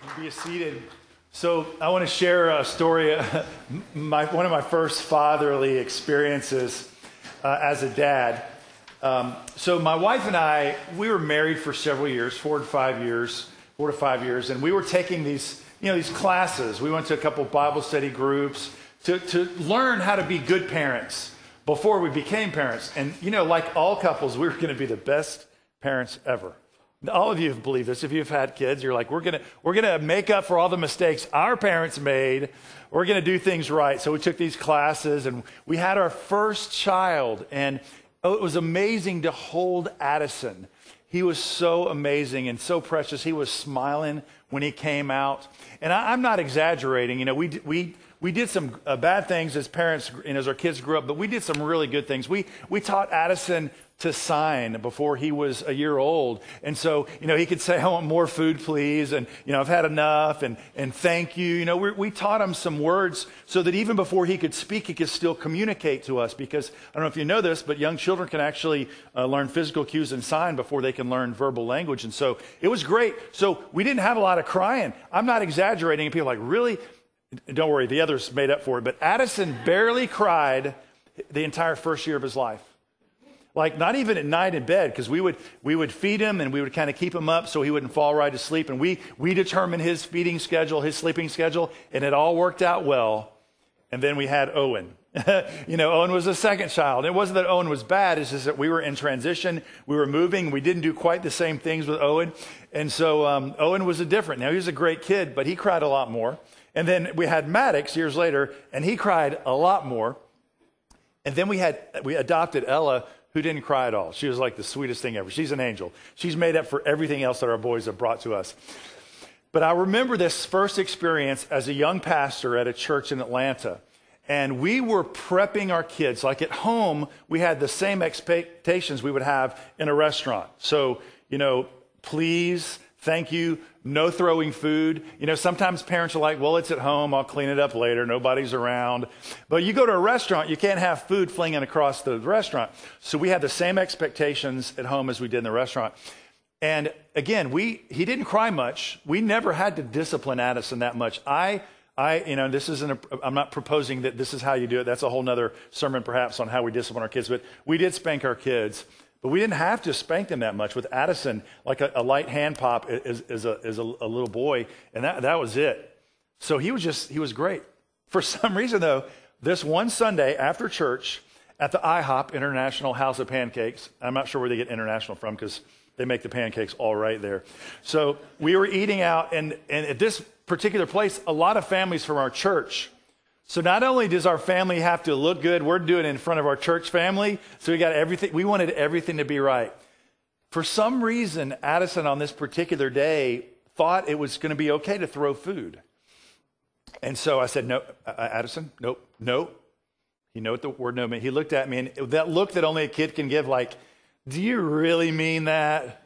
Be seated. So I want to share a story, one of my first fatherly experiences as a dad. So my wife and I, we were married for several years, 4 to 5 years, and we were taking these classes. We went to a couple Bible study groups to learn how to be good parents before we became parents. And like all couples, we were going to be the best parents ever. All of you have believed this. If you've had kids, you're like, we're gonna make up for all the mistakes our parents made. We're gonna do things right. So we took these classes, and we had our first child, and it was amazing to hold Addison. He was so amazing and so precious. He was smiling when he came out, and I'm not exaggerating. We did some bad things as parents and as our kids grew up, but we did some really good things. We taught Addison to sign before he was a year old. And so, he could say, I want more food, please. And, I've had enough and thank you. We taught him some words so that even before he could speak, he could still communicate to us. Because I don't know if you know this, but young children can actually learn physical cues and sign before they can learn verbal language. And so it was great. So we didn't have a lot of crying. I'm not exaggerating. And people are like, really? Don't worry, the others made up for it. But Addison barely cried the entire first year of his life. Like not even at night in bed, because we would feed him and we would kind of keep him up so he wouldn't fall right asleep. And we determined his feeding schedule, his sleeping schedule, and it all worked out well. And then we had Owen. Owen was the second child. It wasn't that Owen was bad, it's just that we were in transition. We were moving. We didn't do quite the same things with Owen. And so Owen was different. Now, he was a great kid, but he cried a lot more. And then we had Maddox years later, and he cried a lot more. And then we adopted Ella, who didn't cry at all. She was like the sweetest thing ever. She's an angel. She's made up for everything else that our boys have brought to us. But I remember this first experience as a young pastor at a church in Atlanta. And we were prepping our kids. Like at home, we had the same expectations we would have in a restaurant. So, please, thank you, no throwing food. Sometimes parents are like, well, it's at home. I'll clean it up later. Nobody's around. But you go to a restaurant, you can't have food flinging across the restaurant. So we had the same expectations at home as we did in the restaurant. And again, he didn't cry much. We never had to discipline Addison that much. I'm not proposing that this is how you do it. That's a whole nother sermon perhaps on how we discipline our kids. But we did spank our kids. But we didn't have to spank them that much. With Addison, like a light hand pop is a little boy, and that was it. So he was great. For some reason, though, this one Sunday after church at the IHOP, International House of Pancakes, I'm not sure where they get international from because they make the pancakes all right there. So we were eating out, and at this particular place, a lot of families from our church. So not only does our family have to look good, we're doing it in front of our church family. So we got everything. We wanted everything to be right. For some reason, Addison on this particular day thought it was going to be okay to throw food. And so I said, no, Addison, nope, no. You know what the word no means. He looked at me, and that look that only a kid can give, like, do you really mean that?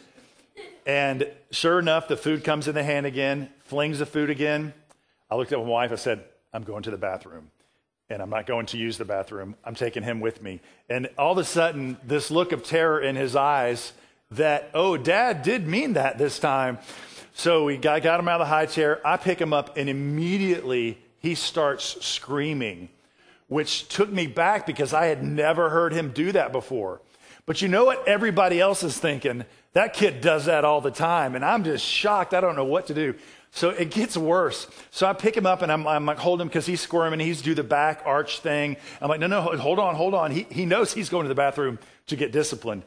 And sure enough, the food comes in the hand again, flings the food again. I looked at my wife, I said, I'm going to the bathroom, and I'm not going to use the bathroom. I'm taking him with me. And all of a sudden, this look of terror in his eyes that, oh, Dad did mean that this time. So we got him out of the high chair. I pick him up, and immediately he starts screaming, which took me back because I had never heard him do that before. But you know what everybody else is thinking? That kid does that all the time, and I'm just shocked. I don't know what to do. So it gets worse. So I pick him up, and I'm like, hold him because he's squirming. He's do the back arch thing. I'm like, no, hold on. He knows he's going to the bathroom to get disciplined.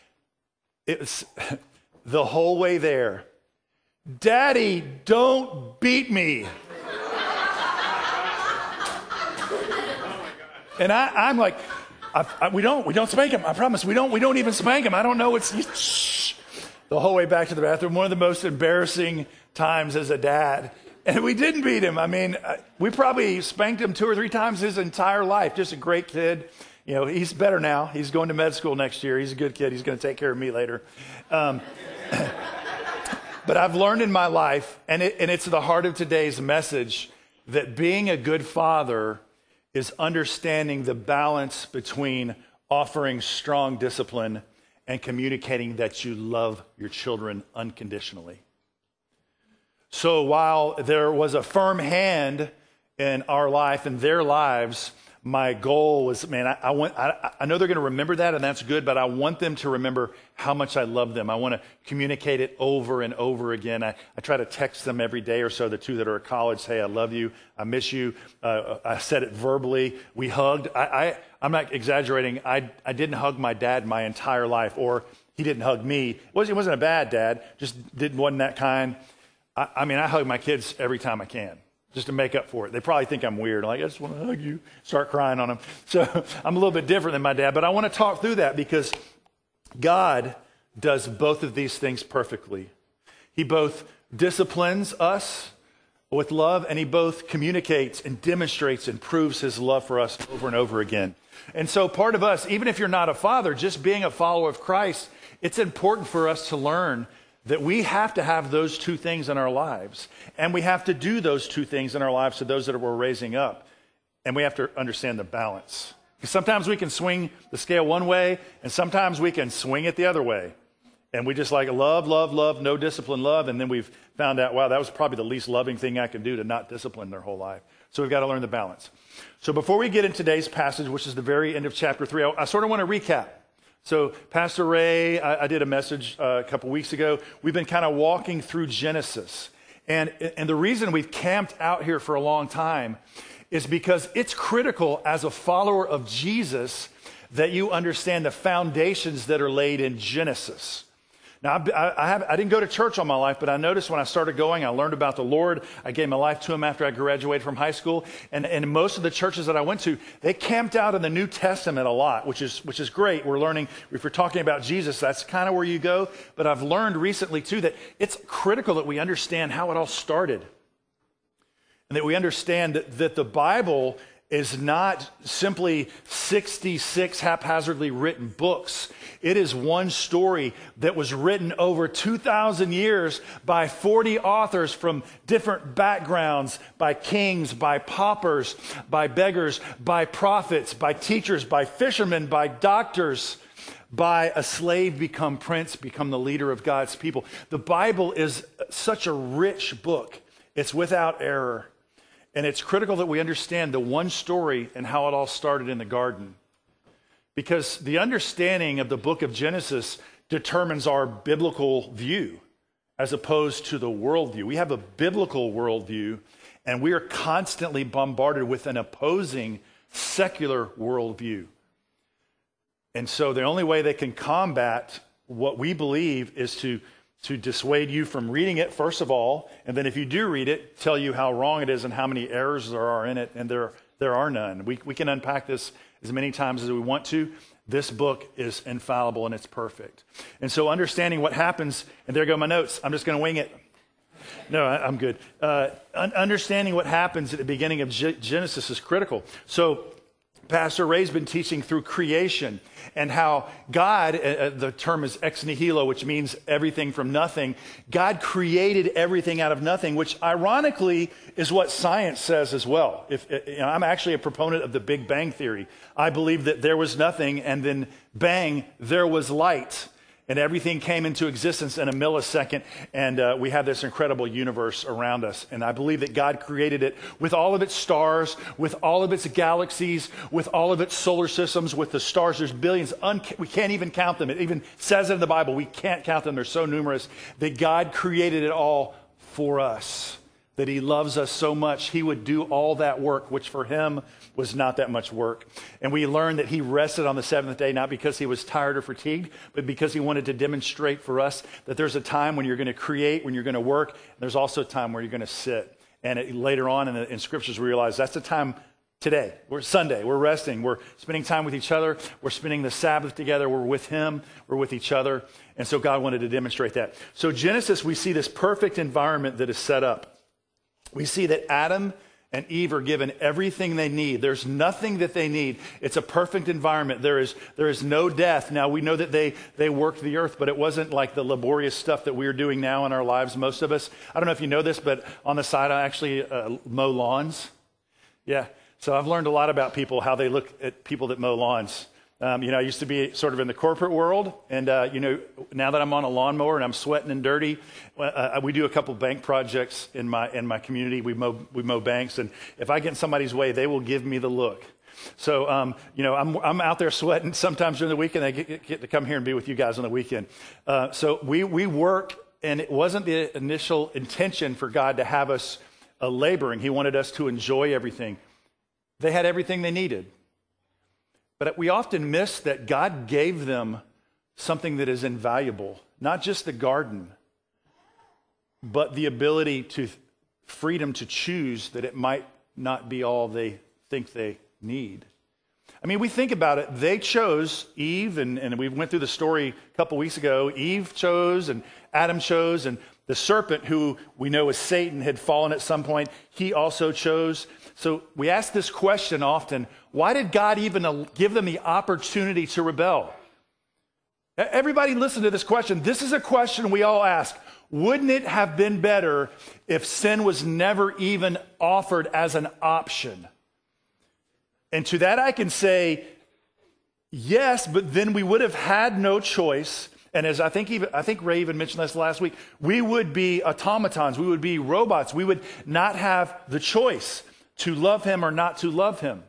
It was the whole way there. Daddy, don't beat me. And I'm like, we don't spank him. I promise. We don't even spank him. I don't know. Shh. The whole way back to the bathroom. One of the most embarrassing times as a dad. And we didn't beat him. I mean, we probably spanked him 2 or 3 times his entire life. Just a great kid. He's better now. He's going to med school next year. He's a good kid. He's going to take care of me later. But I've learned in my life, and it's the heart of today's message, that being a good father is understanding the balance between offering strong discipline and communicating that you love your children unconditionally. So while there was a firm hand in our life and their lives, my goal was, man, I know they're going to remember that, and that's good, but I want them to remember how much I love them. I want to communicate it over and over again. I try to text them every day or so, the two that are at college, hey, I love you, I miss you. I said it verbally. We hugged. I'm not exaggerating. I didn't hug my dad my entire life, or he didn't hug me. He wasn't a bad dad, just wasn't that kind. I mean, I hug my kids every time I can, just to make up for it. They probably think I'm weird. Like, I just want to hug you, start crying on them. So I'm a little bit different than my dad, but I want to talk through that because God does both of these things perfectly. He both disciplines us with love, and he both communicates and demonstrates and proves his love for us over and over again. And so part of us, even if you're not a father, just being a follower of Christ, it's important for us to learn that we have to have those two things in our lives. And we have to do those two things in our lives to those that we're raising up. And we have to understand the balance. Because sometimes we can swing the scale one way, and sometimes we can swing it the other way. And we just like love, love, love, no discipline, love. And then we've found out, wow, that was probably the least loving thing I can do, to not discipline their whole life. So we've got to learn the balance. So before we get into today's passage, which is the very end of chapter 3, I sort of want to recap. So Pastor Ray, I did a message a couple weeks ago. We've been kind of walking through Genesis. And the reason we've camped out here for a long time is because it's critical as a follower of Jesus that you understand the foundations that are laid in Genesis. Now, I didn't go to church all my life, but I noticed when I started going, I learned about the Lord. I gave my life to him after I graduated from high school. And most of the churches that I went to, they camped out in the New Testament a lot, which is great. We're learning, if we're talking about Jesus, that's kind of where you go. But I've learned recently, too, that it's critical that we understand how it all started. And that we understand that the Bible is not simply 66 haphazardly written books. It is one story that was written over 2,000 years by 40 authors from different backgrounds, by kings, by paupers, by beggars, by prophets, by teachers, by fishermen, by doctors, by a slave become prince, become the leader of God's people. The Bible is such a rich book. It's without error. And it's critical that we understand the one story and how it all started in the garden. Because the understanding of the book of Genesis determines our biblical view as opposed to the worldview. We have a biblical worldview, and we are constantly bombarded with an opposing secular worldview. And so the only way they can combat what we believe is to dissuade you from reading it, first of all, and then if you do read it, tell you how wrong it is and how many errors there are in it, and there are none. We can unpack this as many times as we want to. This book is infallible and it's perfect. And so understanding what happens, and there go my notes, I'm just going to wing it. No, I'm good. Understanding what happens at the beginning of Genesis is critical. So Pastor Ray's been teaching through creation and how God, the term is ex nihilo, which means everything from nothing. God created everything out of nothing, which ironically is what science says as well. I'm actually a proponent of the Big Bang Theory. I believe that there was nothing and then bang, there was light. And everything came into existence in a millisecond, and we have this incredible universe around us. And I believe that God created it with all of its stars, with all of its galaxies, with all of its solar systems, with the stars. There's billions. We can't even count them. It even says it in the Bible. We can't count them. They're so numerous that God created it all for us, that he loves us so much. He would do all that work, which for him was not that much work. And we learned that he rested on the seventh day, not because he was tired or fatigued, but because he wanted to demonstrate for us that there's a time when you're going to create, when you're going to work, and there's also a time where you're going to sit. And later on in scriptures, we realize that's the time today. We're Sunday, we're resting, we're spending time with each other, we're spending the Sabbath together, we're with him, we're with each other. And so God wanted to demonstrate that. So Genesis, we see this perfect environment that is set up. We see that Adam and Eve are given everything they need. There's nothing that they need. It's a perfect environment. There is no death. Now, we know that they worked the earth, but it wasn't like the laborious stuff that we're doing now in our lives, most of us. I don't know if you know this, but on the side, I actually mow lawns. Yeah. So I've learned a lot about people, how they look at people that mow lawns. I used to be sort of in the corporate world, and now that I'm on a lawnmower and I'm sweating and dirty, we do a couple bank projects in my community. We mow banks, and if I get in somebody's way, they will give me the look. So I'm out there sweating sometimes during the weekend. I get to come here and be with you guys on the weekend. So we work, and it wasn't the initial intention for God to have us laboring. He wanted us to enjoy everything. They had everything they needed. But we often miss that God gave them something that is invaluable, not just the garden, but the ability to freedom to choose that it might not be all they think they need. I mean, we think about it. They chose Eve, and we went through the story a couple weeks ago. Eve chose, and Adam chose, and the serpent, who we know is Satan, had fallen at some point. He also chose. So we ask this question often, why did God even give them the opportunity to rebel? Everybody listen to this question. This is a question we all ask. Wouldn't it have been better if sin was never even offered as an option? And to that I can say, yes, but then we would have had no choice. And as I think Ray even mentioned this last week, we would be automatons. We would be robots. We would not have the choice to love him or not to love him.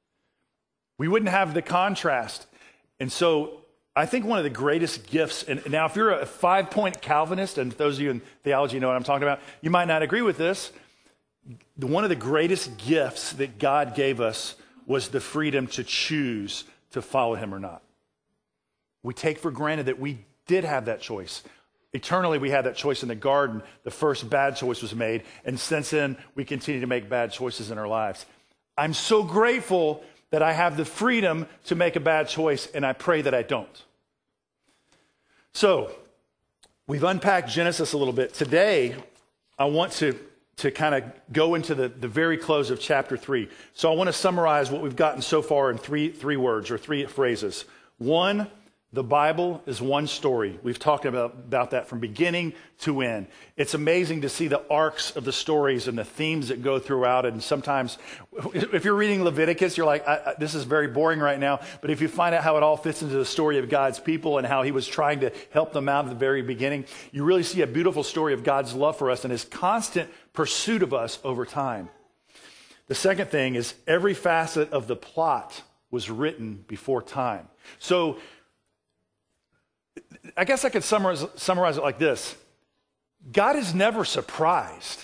We wouldn't have the contrast. And so I think one of the greatest gifts, and now if you're a 5-point Calvinist, and those of you in theology know what I'm talking about, you might not agree with this. One of the greatest gifts that God gave us was the freedom to choose to follow him or not. We take for granted that we did have that choice. Eternally, we had that choice in the garden. The first bad choice was made, and since then, we continue to make bad choices in our lives. I'm so grateful that I have the freedom to make a bad choice, and I pray that I don't. So, we've unpacked Genesis a little bit. Today, I want to kind of go into the very close of chapter 3. So I want to summarize what we've gotten so far in three words or three phrases. One, the Bible is one story. We've talked about that from beginning to end. It's amazing to see the arcs of the stories and the themes that go throughout. And sometimes, if you're reading Leviticus, you're like, this is very boring right now. But if you find out how it all fits into the story of God's people and how he was trying to help them out at the very beginning, you really see a beautiful story of God's love for us and his constant pursuit of us over time. The second thing is every facet of the plot was written before time. So I guess I could summarize it like this. God is never surprised.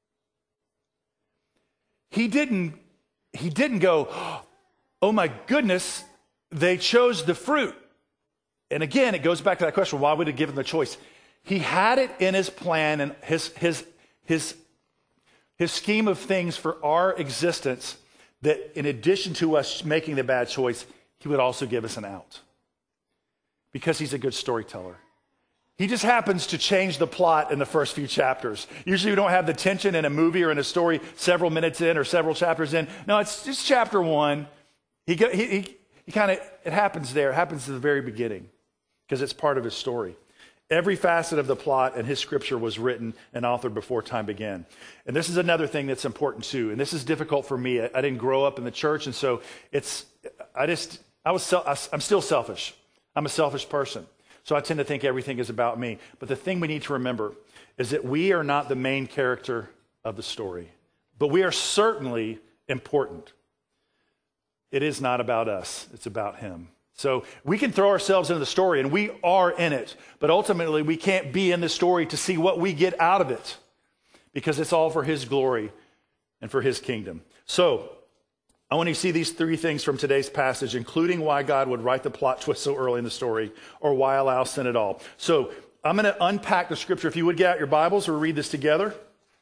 He didn't go, oh my goodness, they chose the fruit. And again, it goes back to that question, why would he give them the choice? He had it in his plan and his scheme of things for our existence that in addition to us making the bad choice, he would also give us an out. Because he's a good storyteller. He just happens to change the plot in the first few chapters. Usually we don't have the tension in a movie or in a story several minutes in or several chapters in. No, it's just chapter 1. He kind of, it happens there. It happens at the very beginning because it's part of his story. Every facet of the plot and his scripture was written and authored before time began. And this is another thing that's important too. And this is difficult for me. I didn't grow up in the church, and so I'm still selfish. I'm a selfish person, so I tend to think everything is about me. But the thing we need to remember is that we are not the main character of the story, but we are certainly important. It is not about us, it's about him. So we can throw ourselves into the story, and we are in it, but ultimately we can't be in the story to see what we get out of it, because it's all for his glory and for his kingdom. So I want you to see these 3 things from today's passage, including why God would write the plot twist so early in the story, or why allow sin at all. So I'm going to unpack the scripture. If you would get out your Bibles, we'll read this together.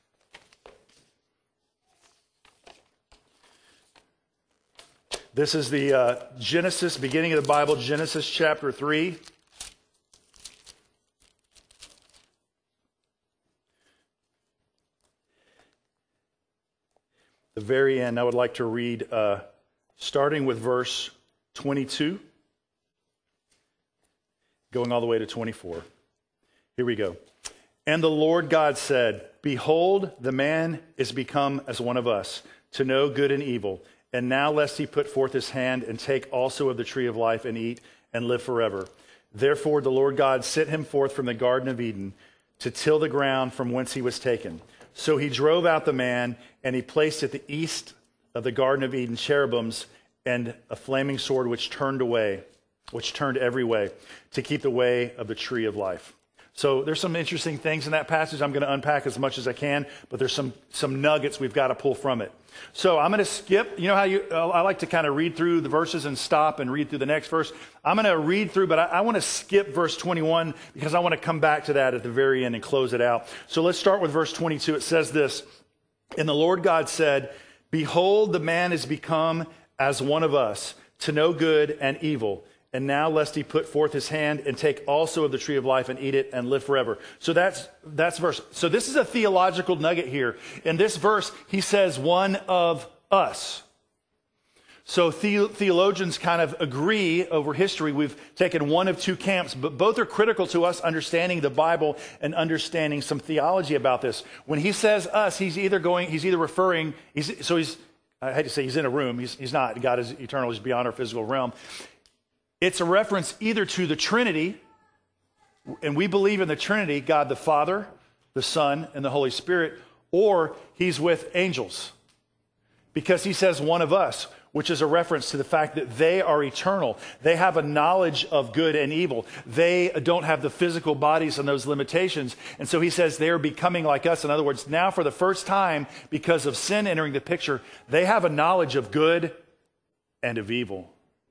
This is the Genesis, beginning of the Bible, Genesis chapter 3. The very end, I would like to read, starting with verse 22, going all the way to 24. Here we go. And the Lord God said, behold, the man is become as one of us, to know good and evil. And now lest he put forth his hand and take also of the tree of life and eat and live forever. Therefore the Lord God sent him forth from the Garden of Eden to till the ground from whence he was taken. So he drove out the man, and he placed at the east of the Garden of Eden cherubims and a flaming sword which turned every way, to keep the way of the tree of life. So there's some interesting things in that passage. I'm going to unpack as much as I can, but there's some nuggets we've got to pull from it. So I'm going to skip. You know how I like to kind of read through the verses and stop and read through the next verse. I'm going to read through, but I want to skip verse 21 because I want to come back to that at the very end and close it out. So let's start with verse 22. It says this, "And the Lord God said, Behold, the man is become as one of us, to know good and evil. And now lest he put forth his hand and take also of the tree of life and eat it and live forever." So that's verse. So this is a theological nugget here. In this verse, he says one of us. So theologians kind of agree over history. We've taken one of two camps, but both are critical to us understanding the Bible and understanding some theology about this. When he says us, he's either referring, I hate to say he's in a room. He's not. God is eternal. He's beyond our physical realm. It's a reference either to the Trinity, and we believe in the Trinity, God the Father, the Son, and the Holy Spirit, or he's with angels. Because he says one of us, which is a reference to the fact that they are eternal. They have a knowledge of good and evil. They don't have the physical bodies and those limitations. And so he says they are becoming like us. In other words, now for the first time, because of sin entering the picture, they have a knowledge of good and of evil.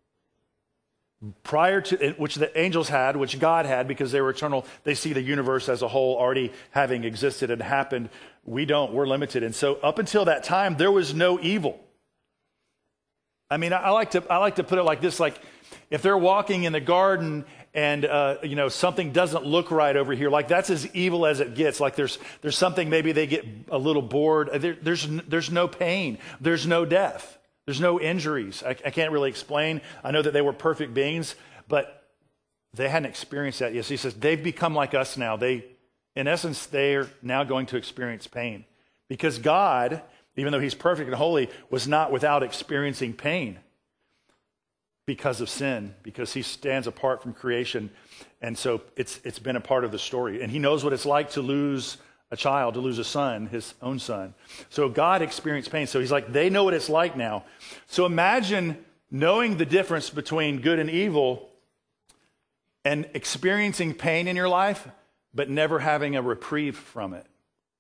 Prior to, which the angels had, which God had, because they were eternal, they see the universe as a whole already having existed and happened. We don't, we're limited. And so up until that time, there was no evil. I mean, I like to put it like this, like if they're walking in the garden and, something doesn't look right over here, like that's as evil as it gets. Like there's something, maybe they get a little bored. There's no pain. There's no death. There's no injuries. I can't really explain. I know that they were perfect beings, but they hadn't experienced that yet. So he says they've become like us now. In essence, they're now going to experience pain. Because God, even though he's perfect and holy, was not without experiencing pain because of sin, because he stands apart from creation. And so it's been a part of the story. And he knows what it's like to lose a child, to lose a son, his own son. So God experienced pain. So he's like, they know what it's like now. So imagine knowing the difference between good and evil and experiencing pain in your life, but never having a reprieve from it.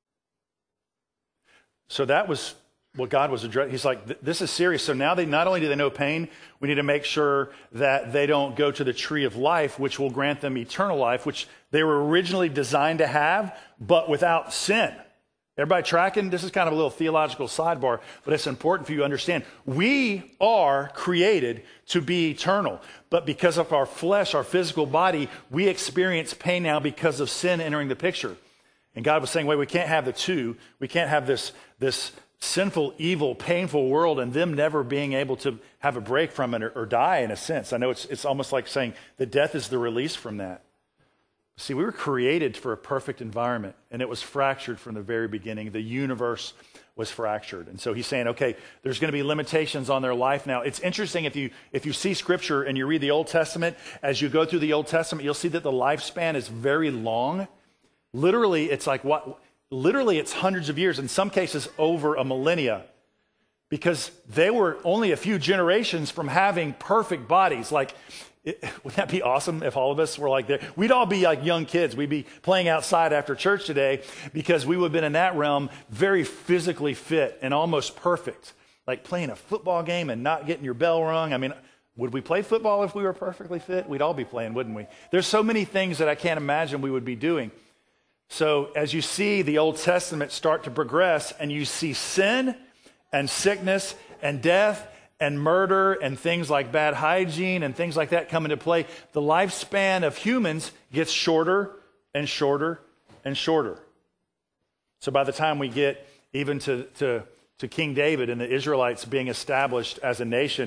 So that was what God was addressing. He's like, this is serious. So now not only do they know pain, we need to make sure that they don't go to the tree of life, which will grant them eternal life, which they were originally designed to have, but without sin. Everybody tracking? This is kind of a little theological sidebar, but it's important for you to understand. We are created to be eternal, but because of our flesh, our physical body, we experience pain now because of sin entering the picture. And God was saying, wait, we can't have the two. We can't have this sinful, evil, painful world and them never being able to have a break from it or die in a sense. I know it's almost like saying that death is the release from that. See, we were created for a perfect environment, and it was fractured from the very beginning. The universe was fractured. And so he's saying, okay, there's going to be limitations on their life now. It's interesting if you see Scripture and you read the Old Testament, as you go through the Old Testament, you'll see that the lifespan is very long. Literally, it's like Literally, it's hundreds of years, in some cases over a millennia, because they were only a few generations from having perfect bodies. Like, wouldn't that be awesome if all of us were like that? We'd all be like young kids. We'd be playing outside after church today because we would have been in that realm very physically fit and almost perfect. Like playing a football game and not getting your bell rung. I mean, would we play football if we were perfectly fit? We'd all be playing, wouldn't we? There's so many things that I can't imagine we would be doing. So as you see the Old Testament start to progress and you see sin and sickness and death and murder and things like bad hygiene and things like that come into play, the lifespan of humans gets shorter and shorter and shorter. So by the time we get even to King David and the Israelites being established as a nation,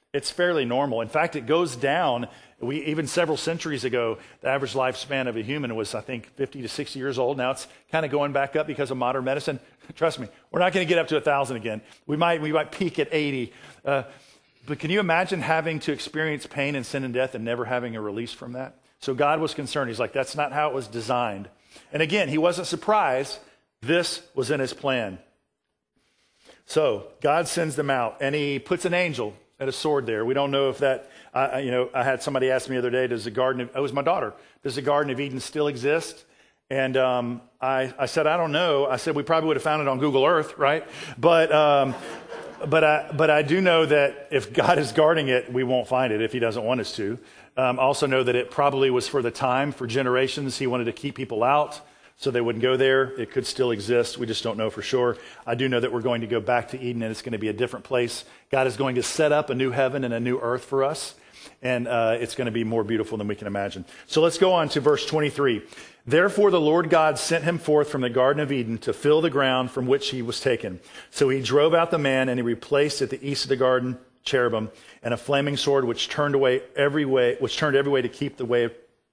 It's fairly normal. In fact, it goes down. Even several centuries ago, the average lifespan of a human was, I think, 50 to 60 years old. Now it's kind of going back up because of modern medicine. Trust me, we're not going to get up to 1,000 again. We might peak at 80. But can you imagine having to experience pain and sin and death and never having a release from that? So God was concerned. He's like, that's not how it was designed. And again, he wasn't surprised. This was in his plan. So God sends them out, and he puts an angel and a sword there. We don't know if that, I had somebody ask me the other day, it was my daughter, does the Garden of Eden still exist? And I said, I don't know. I said, we probably would have found it on Google Earth, right? But I do know that if God is guarding it, we won't find it if he doesn't want us to. I also know that it probably was for the time, for generations. He wanted to keep people out so they wouldn't go there. It could still exist. We just don't know for sure. I do know that we're going to go back to Eden, and it's going to be a different place. God is going to set up a new heaven and a new earth for us, and it's going to be more beautiful than we can imagine. So let's go on to verse 23. Therefore the Lord God sent him forth from the Garden of Eden to fill the ground from which he was taken. So he drove out the man, and he replaced at the east of the garden cherubim and a flaming sword which turned every way to keep the way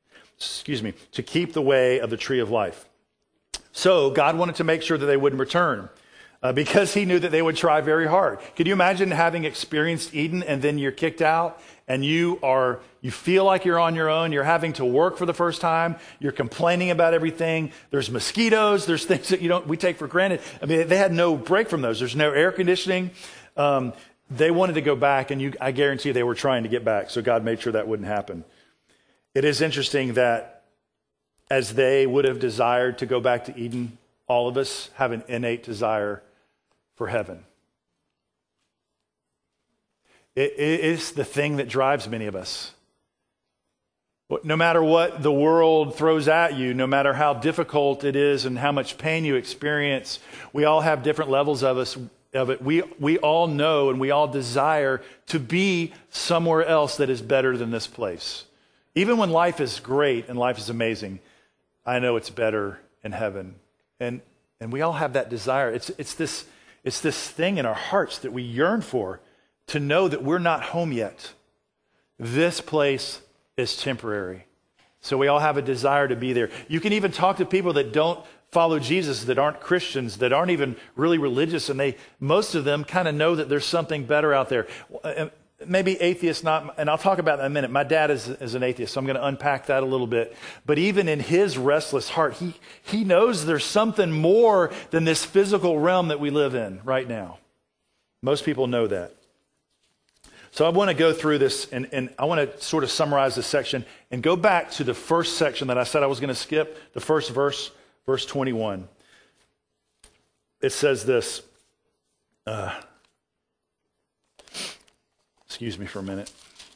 of the tree of life. So God wanted to make sure that they wouldn't return because he knew that they would try very hard. Could you imagine having experienced Eden and then you're kicked out and you feel like you're on your own, you're having to work for the first time, you're complaining about everything, there's mosquitoes, there's things that we take for granted. I mean, they had no break from those. There's no air conditioning. They wanted to go back, and I guarantee they were trying to get back, so God made sure that wouldn't happen. It is interesting that as they would have desired to go back to Eden, all of us have an innate desire for heaven. It is the thing that drives many of us. No matter what the world throws at you, no matter how difficult it is and how much pain you experience, we all have different levels of it. We all know and we all desire to be somewhere else that is better than this place. Even when life is great and life is amazing, I know it's better in heaven. And we all have that desire. It's this thing in our hearts that we yearn for, to know that we're not home yet. This place is temporary. So we all have a desire to be there. You can even talk to people that don't follow Jesus, that aren't Christians, that aren't even really religious, and most of them kind of know that there's something better out there. Maybe atheists not, and I'll talk about that in a minute. My dad is an atheist, so I'm going to unpack that a little bit. But even in his restless heart, he knows there's something more than this physical realm that we live in right now. Most people know that. So I want to go through this, and I want to sort of summarize this section and go back to the first section that I said I was going to skip, the first verse, verse 21. It says this. Excuse me for a minute.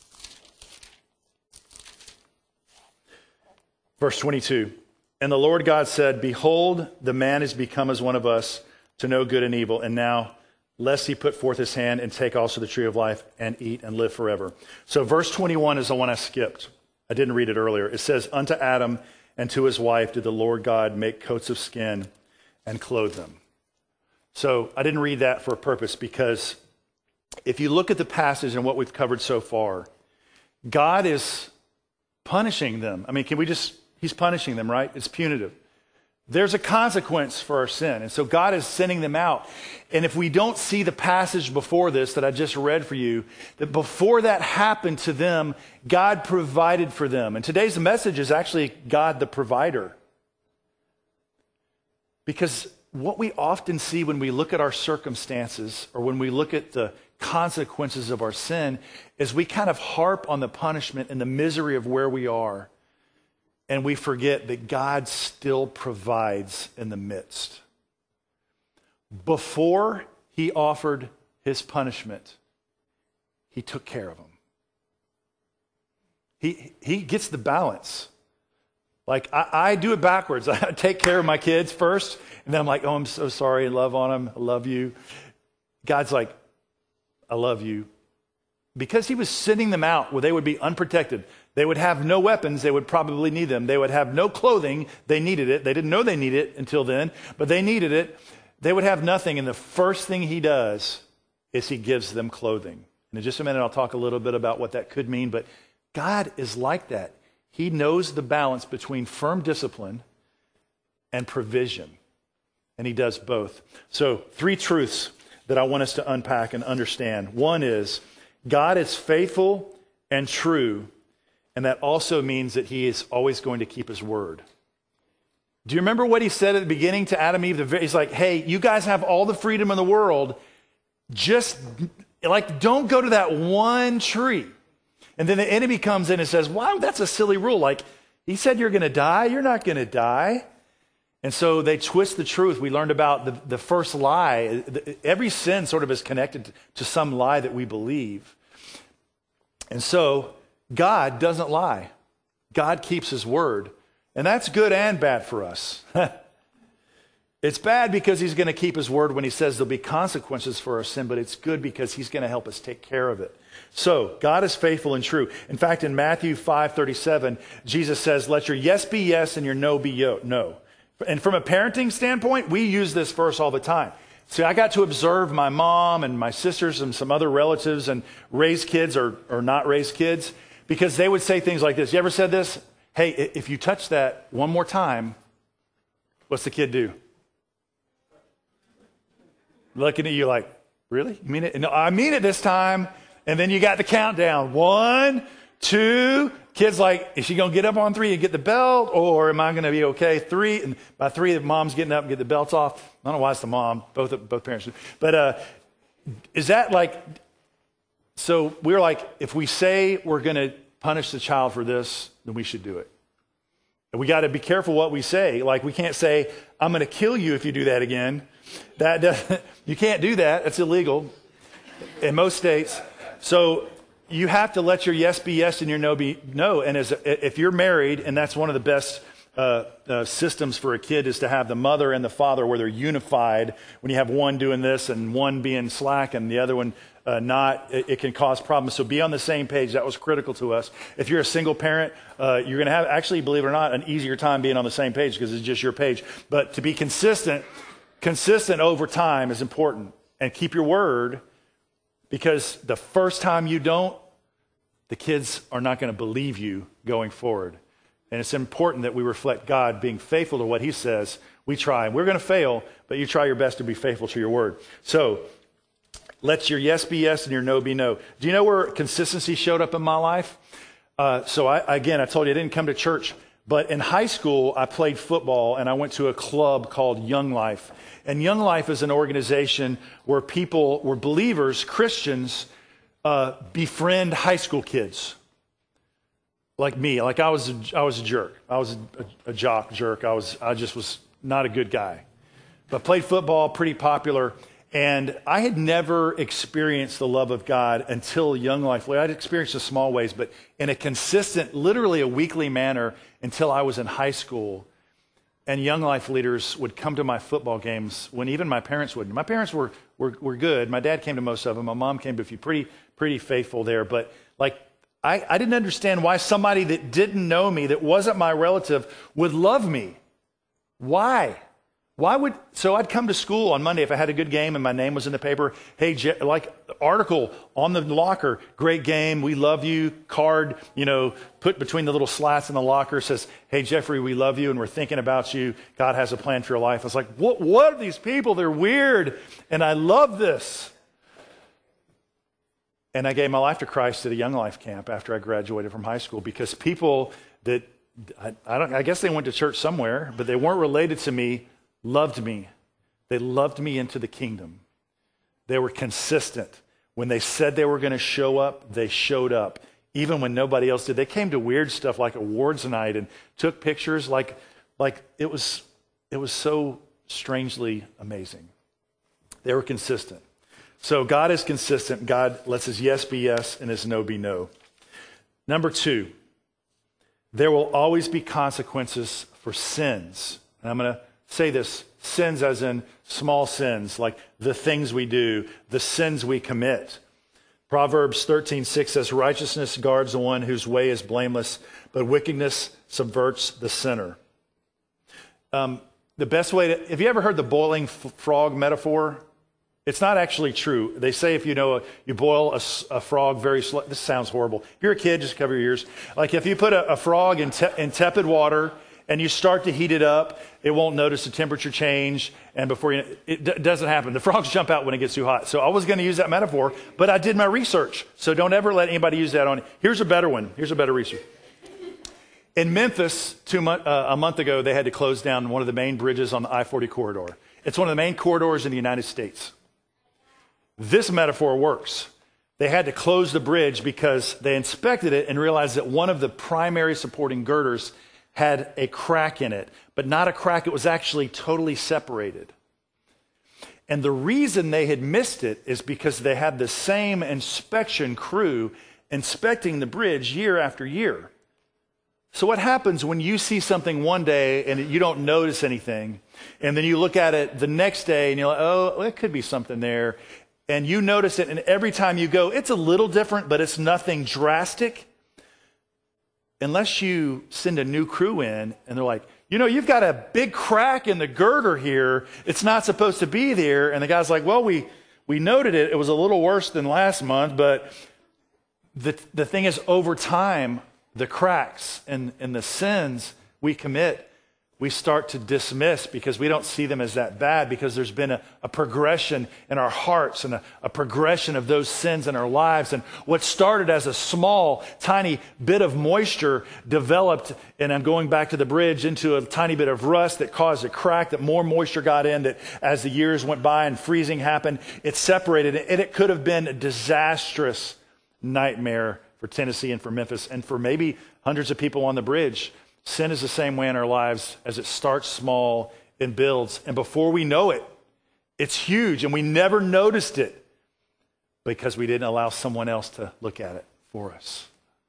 Verse 22. And the Lord God said, Behold, the man is become as one of us to know good and evil. And now, lest he put forth his hand and take also the tree of life and eat and live forever. So verse 21 is the one I skipped. I didn't read it earlier. It says, Unto Adam and to his wife did the Lord God make coats of skin and clothe them. So I didn't read that for a purpose, because if you look at the passage and what we've covered so far, God is punishing them. I mean, he's punishing them, right? It's punitive. There's a consequence for our sin. And so God is sending them out. And if we don't see the passage before this that I just read for you, that before that happened to them, God provided for them. And today's message is actually God the provider. Because what we often see when we look at our circumstances, or when we look at the consequences of our sin, is we kind of harp on the punishment and the misery of where we are. And we forget that God still provides in the midst. Before he offered his punishment, he took care of them. He gets the balance. Like I do it backwards. I take care of my kids first, and then I'm like, oh, I'm so sorry, I love on them, I love you. God's like, I love you. Because he was sending them out where they would be unprotected. They would have no weapons. They would probably need them. They would have no clothing. They needed it. They didn't know they needed it until then, but they needed it. They would have nothing. And the first thing he does is he gives them clothing. And in just a minute, I'll talk a little bit about what that could mean. But God is like that. He knows the balance between firm discipline and provision. And he does both. So 3 truths that I want us to unpack and understand. One is God is faithful and true, and that also means that he is always going to keep his word. Do you remember what he said at the beginning to Adam and Eve? He's like, hey, you guys have all the freedom in the world. Just don't go to that one tree. And then the enemy comes in and says, wow, that's a silly rule. Like, he said you're going to die. You're not going to die. And so they twist the truth. We learned about the first lie. Every sin sort of is connected to some lie that we believe. And so God doesn't lie. God keeps his word. And that's good and bad for us. It's bad because he's going to keep his word when he says there'll be consequences for our sin, but it's good because he's going to help us take care of it. So God is faithful and true. In fact, in Matthew 5:37, Jesus says, let your yes be yes and your no be no. And from a parenting standpoint, we use this verse all the time. See, I got to observe my mom and my sisters and some other relatives and raise kids or not raise kids because they would say things like this. You ever said this? Hey, if you touch that one more time, what's the kid do? Looking at you like, really? You mean it? No, I mean it this time. And then you got the countdown. 1, 2. Kid's like, is she going to get up on 3 and get the belt? Or am I going to be okay? 3. And by 3, the mom's getting up and get the belts off. I don't know why it's the mom. Both parents do. But is that like, so we're like, if we say we're going to punish the child for this, then we should do it. And we got to be careful what we say. Like, we can't say, I'm going to kill you if you do that again. You can't do that. It's illegal in most states. So you have to let your yes be yes and your no be no. And if you're married, and that's one of the best systems for a kid is to have the mother and the father where they're unified. When you have one doing this and one being slack and the other one not, it can cause problems. So be on the same page. That was critical to us. If you're a single parent, you're going to have, actually, believe it or not, an easier time being on the same page because it's just your page. But to be consistent over time is important. And keep your word, because the first time you don't, the kids are not going to believe you going forward. And it's important that we reflect God being faithful to what he says. We try. We're going to fail, but you try your best to be faithful to your word. So let your yes be yes and your no be no. Do you know where consistency showed up in my life? So I told you I didn't come to church. But in high school, I played football, and I went to a club called Young Life. And Young Life is an organization where believers, Christians, befriend high school kids like me. Like I was a jerk. I was a jock jerk. I just was not a good guy. But played football, pretty popular. And I had never experienced the love of God until Young Life. I'd experienced in small ways, but in a consistent, literally a weekly manner until I was in high school. And Young Life leaders would come to my football games when even my parents wouldn't. My parents were good. My dad came to most of them. My mom came to a few, pretty faithful there. But like, I didn't understand why somebody that didn't know me, that wasn't my relative, would love me. Why? So I'd come to school on Monday if I had a good game and my name was in the paper. Hey, like article on the locker, great game, we love you. Card, put between the little slats in the locker says, hey, Jeffrey, we love you and we're thinking about you. God has a plan for your life. I was like, what are these people? They're weird. And I love this. And I gave my life to Christ at a Young Life camp after I graduated from high school because people that, I guess they went to church somewhere, but they weren't related to me, loved me. They loved me into the kingdom. They were consistent. When they said they were going to show up, they showed up. Even when nobody else did. They came to weird stuff like awards night and took pictures like it was so strangely amazing. They were consistent. So God is consistent. God lets his yes be yes and his no be no. Number 2, there will always be consequences for sins. And I'm going to say this, sins as in small sins, like the things we do, the sins we commit. Proverbs 13:6 says, righteousness guards the one whose way is blameless, but wickedness subverts the sinner. The best way have you ever heard the boiling frog metaphor? It's not actually true. They say if you boil a frog very slow, this sounds horrible. If you're a kid, just cover your ears. Like if you put a frog in tepid water and you start to heat it up, it won't notice the temperature change. And before it doesn't happen. The frogs jump out when it gets too hot. So I was going to use that metaphor, but I did my research. So don't ever let anybody use that on. Here's a better one. Here's a better research. In Memphis, a month ago, they had to close down one of the main bridges on the I-40 corridor. It's one of the main corridors in the United States. This metaphor works. They had to close the bridge because they inspected it and realized that one of the primary supporting girders had a crack in it, but not a crack. It was actually totally separated. And the reason they had missed it is because they had the same inspection crew inspecting the bridge year after year. So what happens when you see something one day and you don't notice anything, and then you look at it the next day and you're like, oh, it could be something there. And you notice it, and every time you go, it's a little different, but it's nothing drastic. Unless you send a new crew in, and they're like, you've got a big crack in the girder here. It's not supposed to be there. And the guy's like, well, we noted it. It was a little worse than last month, but the thing is, over time, the cracks and the sins we commit, we start to dismiss because we don't see them as that bad, because there's been a progression in our hearts and a progression of those sins in our lives. And what started as a small, tiny bit of moisture developed, and I'm going back to the bridge, into a tiny bit of rust that caused a crack, that more moisture got in, that as the years went by and freezing happened, it separated. And it could have been a disastrous nightmare for Tennessee and for Memphis and for maybe hundreds of people on the bridge. Sin is the same way in our lives, as it starts small and builds. And before we know it, it's huge, and we never noticed it because we didn't allow someone else to look at it for us.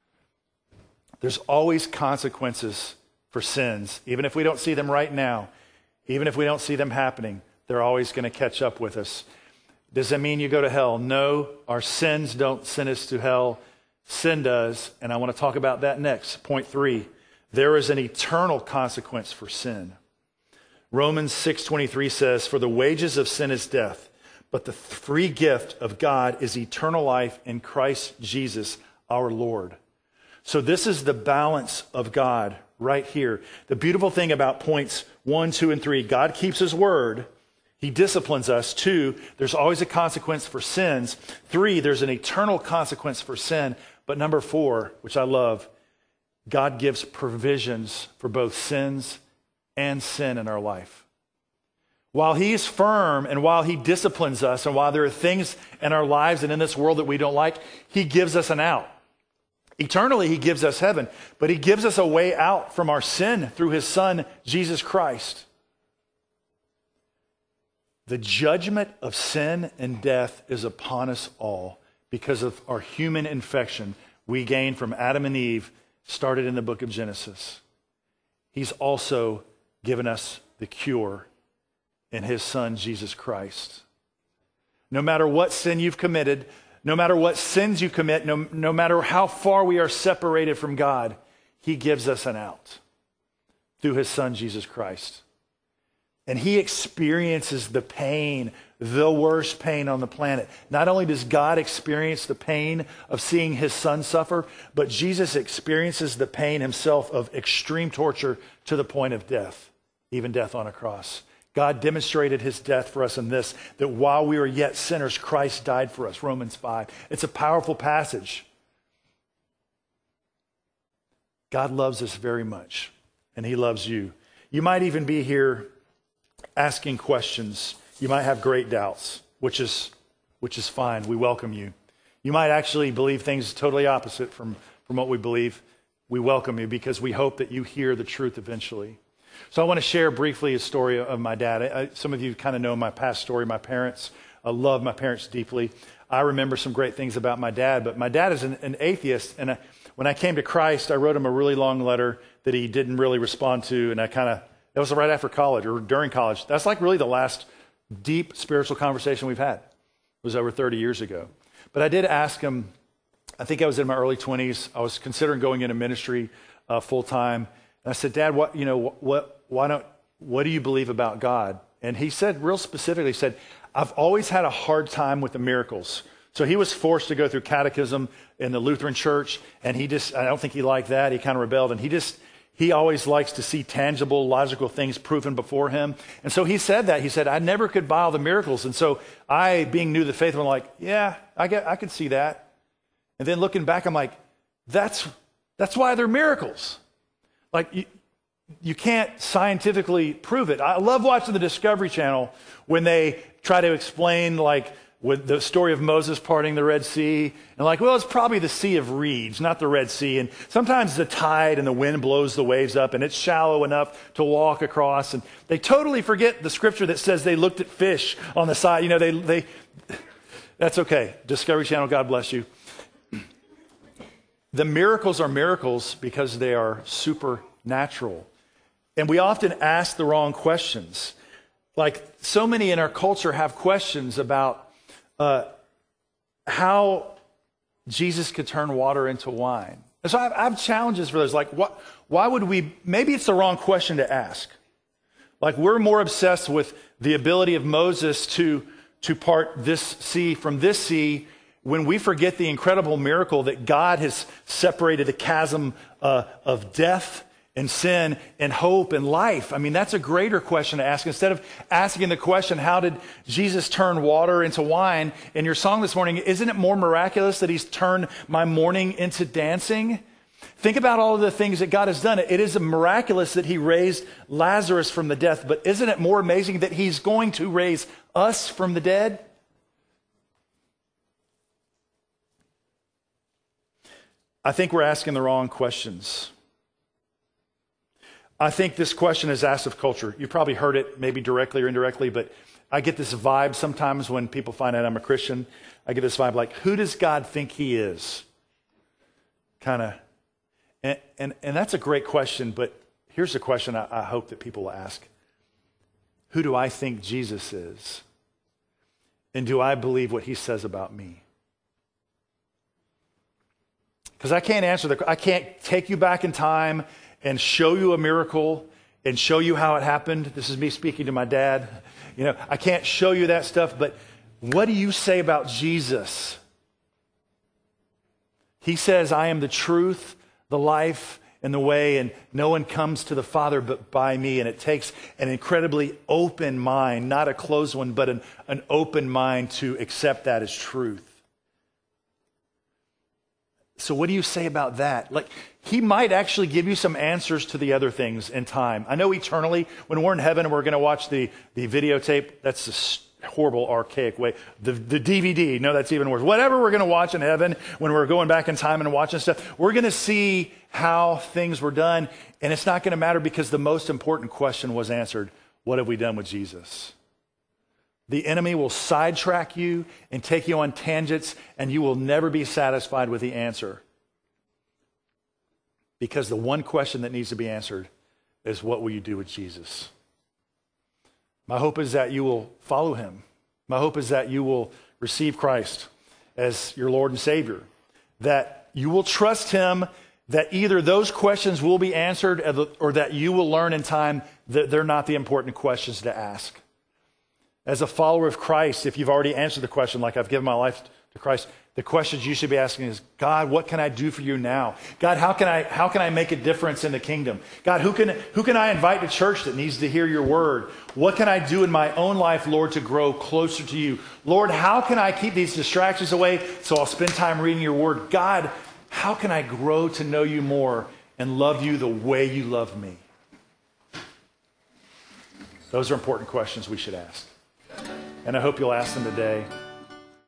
There's always consequences for sins. Even if we don't see them right now, even if we don't see them happening, they're always going to catch up with us. Does that mean you go to hell? No, our sins don't send us to hell. Sin does, and I want to talk about that next. Point 3. There is an eternal consequence for sin. Romans 6:23 says, for the wages of sin is death, but the free gift of God is eternal life in Christ Jesus our Lord. So this is the balance of God right here. The beautiful thing about points 1, 2, and 3, God keeps his word. He disciplines us. 2, there's always a consequence for sins. 3, there's an eternal consequence for sin. But number 4, which I love, God gives provisions for both sins and sin in our life. While he's firm and while he disciplines us and while there are things in our lives and in this world that we don't like, he gives us an out. Eternally, he gives us heaven, but he gives us a way out from our sin through his son, Jesus Christ. The judgment of sin and death is upon us all because of our human infection we gained from Adam and Eve, started in the book of Genesis. He's also given us the cure in his son, Jesus Christ. No matter what sin you've committed, no matter what sins you commit, no matter how far we are separated from God, he gives us an out through his son, Jesus Christ. And he experiences the pain, the worst pain on the planet. Not only does God experience the pain of seeing his son suffer, but Jesus experiences the pain himself of extreme torture to the point of death, even death on a cross. God demonstrated his death for us in this, that while we were yet sinners, Christ died for us, Romans 5. It's a powerful passage. God loves us very much, and he loves you. You might even be here asking questions. You might have great doubts, which is fine. We welcome you. You might actually believe things totally opposite from what we believe. We welcome you because we hope that you hear the truth eventually. So I want to share briefly a story of my dad. Some of you kind of know my past story. My parents, I love my parents deeply. I remember some great things about my dad, but my dad is an atheist. And when I came to Christ, I wrote him a really long letter that he didn't really respond to. And it was right after college or during college. That's like really the last deep spiritual conversation we've had. It was over 30 years ago. But I did ask him, I think I was in my early 20s. I was considering going into ministry full time. And I said, Dad, what do you believe about God? And he said, real specifically, he said, I've always had a hard time with the miracles. So he was forced to go through catechism in the Lutheran church, and I don't think he liked that. He kind of rebelled, and he always likes to see tangible, logical things proven before him. And so he said that. He said, I never could buy all the miracles. And so I, being new to the faith, I'm like, yeah, I could see that. And then looking back, I'm like, that's why they're miracles. Like, you can't scientifically prove it. I love watching the Discovery Channel when they try to explain, like, with the story of Moses parting the Red Sea. And like, well, it's probably the Sea of Reeds, not the Red Sea. And sometimes the tide and the wind blows the waves up, and it's shallow enough to walk across. And they totally forget the scripture that says they looked at fish on the side. You know, that's okay. Discovery Channel, God bless you. The miracles are miracles because they are supernatural. And we often ask the wrong questions. Like, so many in our culture have questions about how Jesus could turn water into wine. And so I have challenges for those. Like, why would we, maybe it's the wrong question to ask. Like, we're more obsessed with the ability of Moses to part this sea from this sea when we forget the incredible miracle that God has separated a chasm of death and sin and hope and life. I mean, that's a greater question to ask. Instead of asking the question, how did Jesus turn water into wine? In your song this morning, isn't it more miraculous that he's turned my mourning into dancing? Think about all of the things that God has done. It is miraculous that he raised Lazarus from the death, but isn't it more amazing that he's going to raise us from the dead? I think we're asking the wrong questions. I think this question is asked of culture. You've probably heard it, maybe directly or indirectly, but I get this vibe sometimes when people find out I'm a Christian. I get this vibe like, who does God think he is? Kind of. And that's a great question, but here's the question I hope that people will ask. Who do I think Jesus is? And do I believe what he says about me? Because I can't answer I can't take you back in time and show you a miracle and show you how it happened. This is me speaking to my dad. You know, I can't show you that stuff, but what do you say about Jesus? He says, I am the truth, the life, and the way, and no one comes to the Father but by me. And it takes an incredibly open mind, not a closed one, but an open mind to accept that as truth. So what do you say about that? Like, he might actually give you some answers to the other things in time. I know eternally, when we're in heaven and we're going to watch the videotape, that's a horrible, archaic way. The DVD, no, that's even worse. Whatever we're going to watch in heaven, when we're going back in time and watching stuff, we're going to see how things were done. And it's not going to matter because the most important question was answered. What have we done with Jesus? The enemy will sidetrack you and take you on tangents, and you will never be satisfied with the answer. Because the one question that needs to be answered is, what will you do with Jesus? My hope is that you will follow him. My hope is that you will receive Christ as your Lord and Savior. That you will trust him, that either those questions will be answered or that you will learn in time that they're not the important questions to ask. As a follower of Christ, if you've already answered the question, like I've given my life to Christ, the questions you should be asking is, God, what can I do for you now? God, how can I make a difference in the kingdom? God, who can I invite to church that needs to hear your word? What can I do in my own life, Lord, to grow closer to you? Lord, how can I keep these distractions away so I'll spend time reading your word? God, how can I grow to know you more and love you the way you love me? Those are important questions we should ask. And I hope you'll ask them today.